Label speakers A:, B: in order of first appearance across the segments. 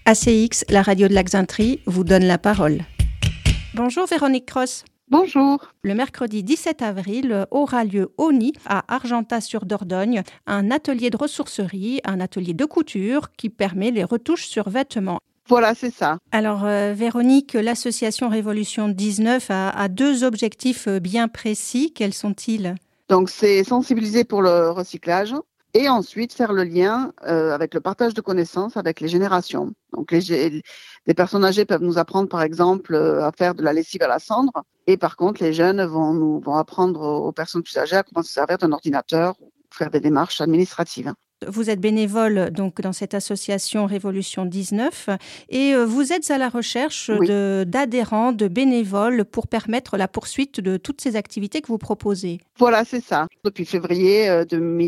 A: ACX, la radio de la Xainterie, vous donne la parole. Bonjour Véronique Cross.
B: Bonjour.
A: Le mercredi 17 avril aura lieu au Nid, à Argentat-sur-Dordogne, un atelier de ressourcerie, un atelier de couture qui permet les retouches sur vêtements.
B: Voilà, c'est ça.
A: Alors Véronique, l'association Révolution 19 a deux objectifs bien précis. Quels sont-ils ?
B: Donc, c'est sensibiliser pour le recyclage et ensuite faire le lien avec le partage de connaissances avec les générations. Donc, les personnes âgées peuvent nous apprendre, par exemple, à faire de la lessive à la cendre. Et par contre, les jeunes vont apprendre aux personnes plus âgées à comment se servir d'un ordinateur ou faire des démarches administratives.
A: Vous êtes bénévole donc dans cette association Révolution 19 et vous êtes à la recherche d'adhérents, de bénévoles pour permettre la poursuite de toutes ces activités que vous proposez.
B: Voilà, c'est ça. Depuis février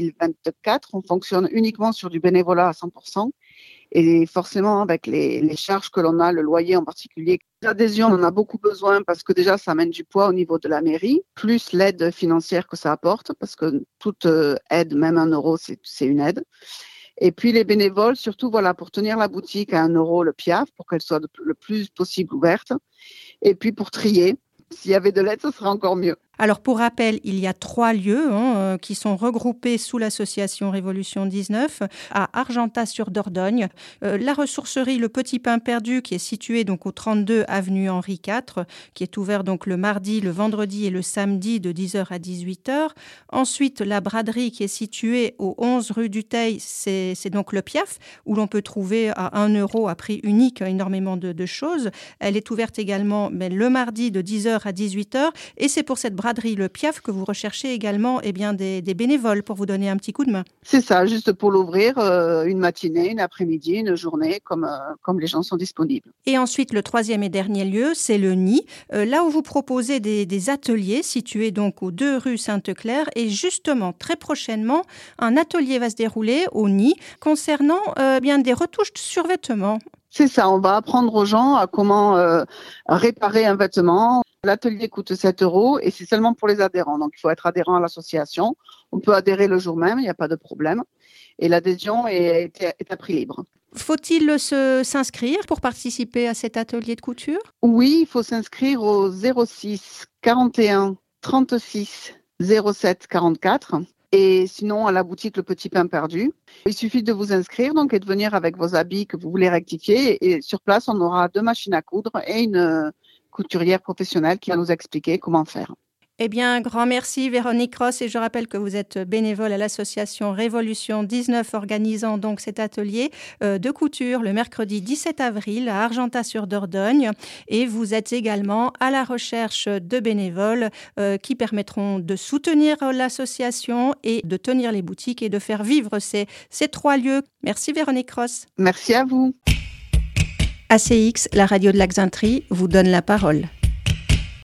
B: 2024, on fonctionne uniquement sur du bénévolat à 100%. Et forcément, avec les charges que l'on a, le loyer en particulier, l'adhésion, on en a beaucoup besoin parce que déjà, ça amène du poids au niveau de la mairie, plus l'aide financière que ça apporte, parce que toute aide, même 1 euro, c'est une aide. Et puis les bénévoles, surtout voilà, pour tenir la boutique à 1 euro le piaf, pour qu'elle soit le plus possible ouverte. Et puis pour trier, s'il y avait de l'aide, ce serait encore mieux.
A: Alors pour rappel, il y a 3 lieux qui sont regroupés sous l'association Révolution 19 à Argentat-sur-Dordogne. La ressourcerie Le Petit Pain Perdu qui est située donc au 32 avenue Henri IV, qui est ouvert donc le mardi, le vendredi et le samedi de 10h à 18h. Ensuite, la braderie qui est située au 11 rue du Teil, c'est donc le Piaf, où l'on peut trouver à 1 euro à prix unique énormément de choses. Elle est ouverte également le mardi de 10h à 18h et c'est pour cette braderie Le Piaf que vous recherchez également des bénévoles pour vous donner un petit coup de main.
B: C'est ça, juste pour l'ouvrir une matinée, une après-midi, une journée, comme les gens sont disponibles.
A: Et ensuite, le troisième et dernier lieu, c'est le Nid, là où vous proposez des ateliers situés donc aux 2 rue Sainte-Claire. Et justement, très prochainement, un atelier va se dérouler au Nid concernant des retouches sur vêtements.
B: C'est ça, on va apprendre aux gens à comment réparer un vêtement. L'atelier coûte 7 euros et c'est seulement pour les adhérents. Donc, il faut être adhérent à l'association. On peut adhérer le jour même, il n'y a pas de problème. Et l'adhésion est à prix libre.
A: Faut-il s'inscrire pour participer à cet atelier de couture ?
B: Oui, il faut s'inscrire au 06 41 36 07 44. Et sinon, à la boutique Le Petit Pain Perdu. Il suffit de vous inscrire donc, et de venir avec vos habits que vous voulez rectifier. Et sur place, on aura 2 machines à coudre et une couturière professionnelle qui va nous expliquer comment faire.
A: Eh bien, grand merci Véronique Cross et je rappelle que vous êtes bénévole à l'association Révolution 19 organisant donc cet atelier de couture le mercredi 17 avril à Argentat-sur-Dordogne et vous êtes également à la recherche de bénévoles qui permettront de soutenir l'association et de tenir les boutiques et de faire vivre ces 3 lieux. Merci Véronique Cross.
B: Merci à vous.
A: ACX, la radio de la Xainterie, vous donne la parole.